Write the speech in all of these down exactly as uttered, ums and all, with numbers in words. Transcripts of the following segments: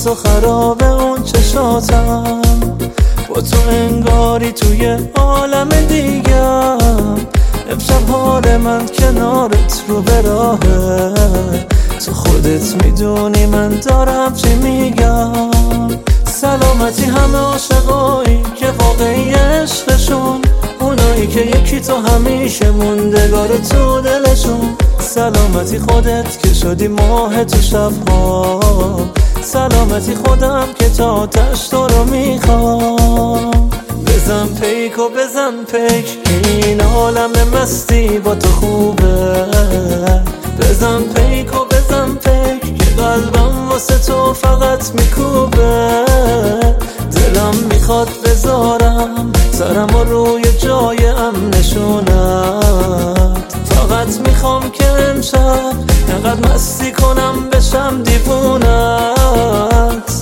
تو خرابه اون چشاتم، با تو انگاری توی عالم دیگم. امشب حال من کنارت رو به راهه، تو خودت میدونی من دارم چی میگم. سلامتی همه عاشقایی که واقعی عشقشون، اونایی که یکی تو همیشه موندگار تو دلشون. سلامتی خودت که شدی ماه تو شبها، سلامتی خودم که تا آتش تو رو میخوام. بزن پیک و بزن پیک این عالم مستی با تو خوبه. بزن پیک و بزن پیک که قلبم واسه تو فقط میکوبه. دلم میخواد بذارم سرم و روی جای امنشونت، فقط میخوام که امشب انقدر مستی کنم بشم دیوونت.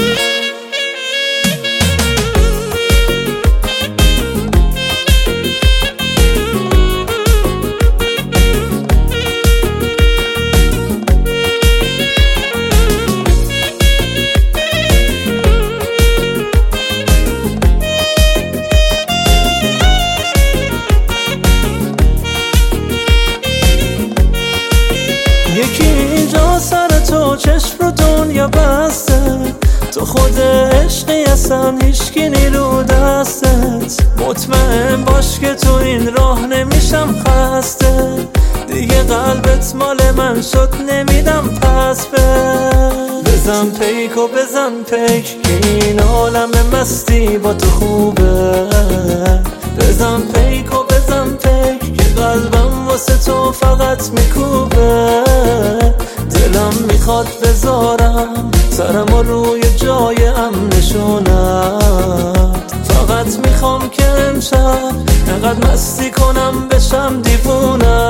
یکی اینجا سر تو چشم رو دنیا بسته، تو خود عشقی اصلا هیچکی نیرو دستت. مطمئن باش که تو این راه نمیشم خسته، دیگه قلبت مال من شد نمیدم پس به. بزن پیک و بزن پیک این عالم مستی با تو خوبه. بزن پیک و بزن پیک که قلبم واسه تو فقط میکوبه. دلم میخواد بذارم سرم و روی جای امنشونت، فقط میخوام که امشب انقدر مستی کنم بشم دیوونت.